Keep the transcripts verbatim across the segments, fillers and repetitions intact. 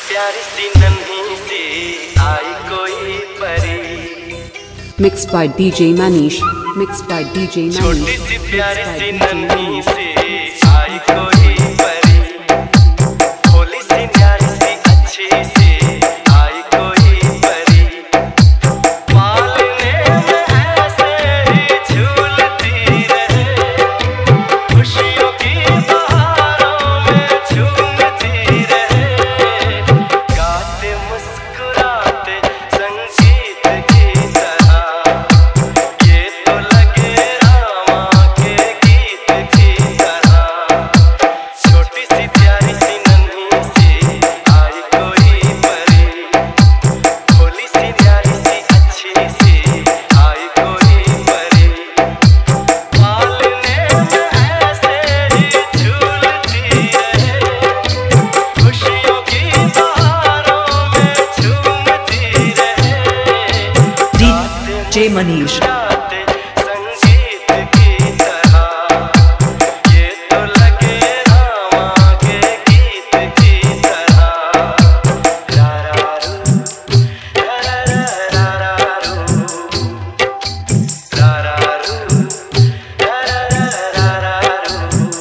प्यारी सी नन्ही सी आई कोई परी, Mixed by D J Manish. Mixed by D J Manish. छोटी सी प्यारी सी नन्ही सी आई कोई परी, भोली सी न्यारी सी अच्छी सी आई कोई परी, पालने में ऐसे ही झूलती रहे, खुशियों की बहारों में झूमती रहे, गाते मुस्कुराते संगीत की तरह, ये तो लगे रामा के गीत की तरह। छोटी सी प्यारी सी नन्ही सी आई कोई परी, भोली सी न्यारी सी अच्छी सी आई कोई परी, पालने में ऐसे ही झूलती रहे, खुशियों की बहारों में झूमती रहे, D J Manish. गाते संगीत की तरह, ये तो लगे रामा के गीत की तरह। रारारू, रारारारारू, रारारू, रारारारारू।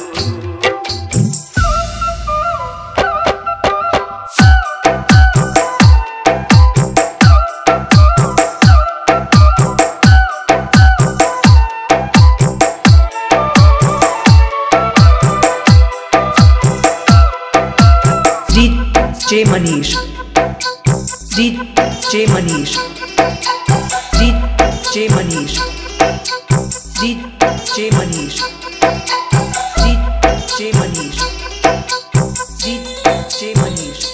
D J Manish. D J Manish. D J Manish. D J Manish. D J Manish. D J Manish.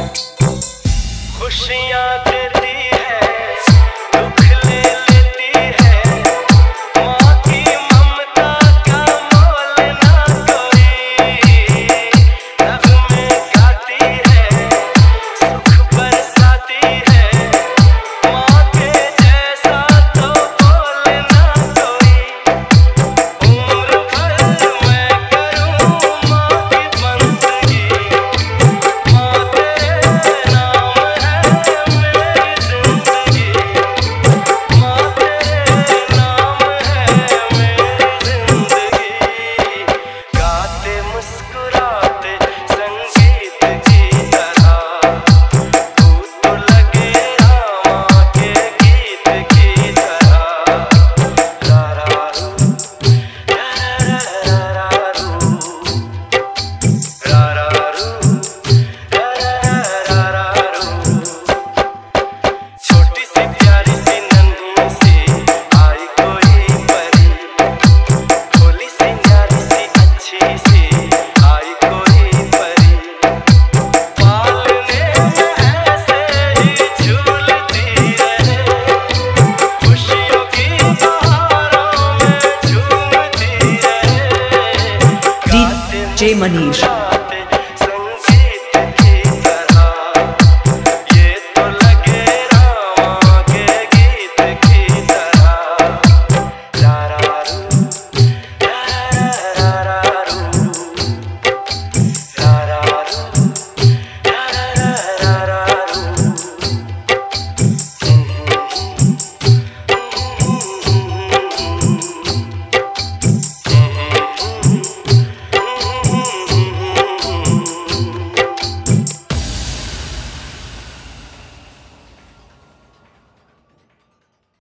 खुशियाँ देती है, दुख ले लेती है, माँ की ममता का मोल ना कोई, नगमे गाती है, सुख बरसाती है, माँ के जैसा तो बोल ना कोई, उम्र भर मैं करूँ माँ की बंदगी, माँ तेरे नाम है मेरी जिंदगी, माँ तेरे नाम है मेरी जिंदगी, गाते मुस्कुराते संगीत की तरह, तू तो लगे रामा के गीत की तरह। रारारू, रारारारारू, रारारू, रारारारारू। छोटी सी प्यारी सी नन्ही सी आई कोई परी, भोली सी न्यारी सी अच्छी सी आई कोई परी, पालने में ऐसे ही झूलती रहे, खुशियों की बहारों में झूमती रहे, D J Manish.